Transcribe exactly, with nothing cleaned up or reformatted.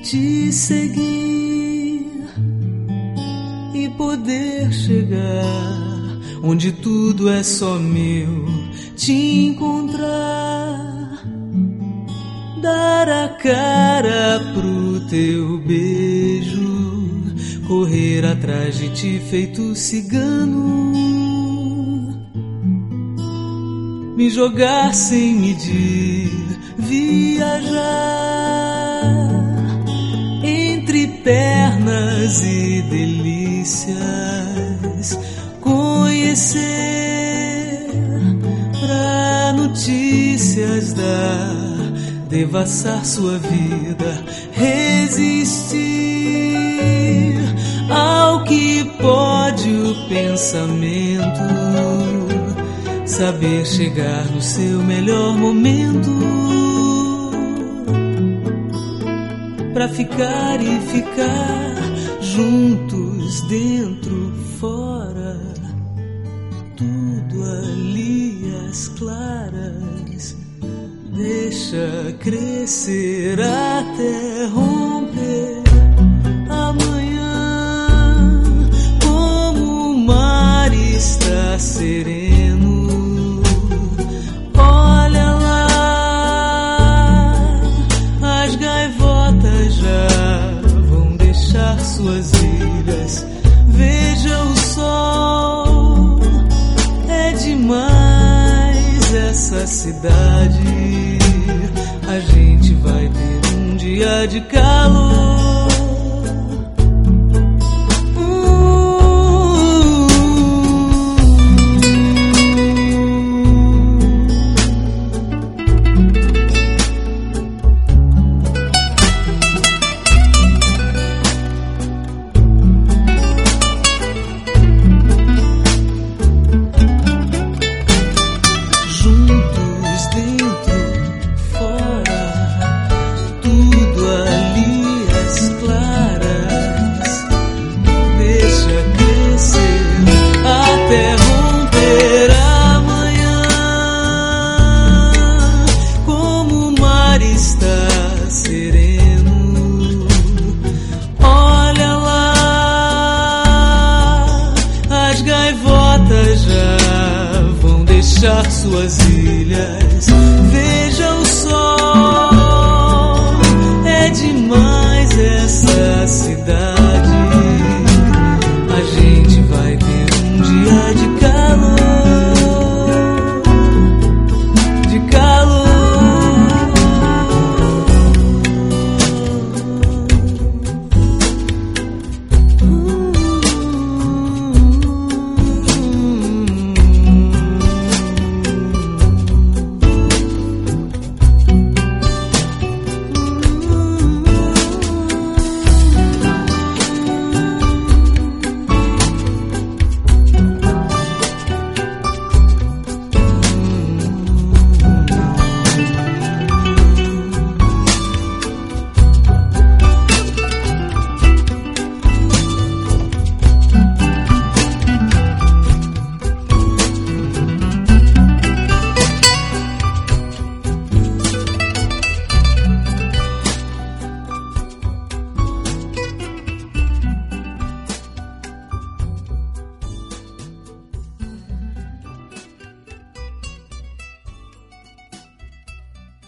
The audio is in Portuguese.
te seguir e poder chegar onde tudo é só meu, te encontrar, dar a cara pro teu beijo, correr atrás de ti feito cigano, me jogar sem medir, viajar entre pernas e delícias, conhecer pra notícias dar, devassar sua vida, resistir ao que pode o pensamento, saber chegar no seu melhor momento, pra ficar e ficar juntos, dentro, fora, tudo ali às claras, deixa crescer até romper amanhã, como o mar está sereno. Olha lá, as gaivotas já vão deixar suas ilhas. Veja o sol, é demais essa cidade. A gente vai ter um dia de calor. Suas ilhas.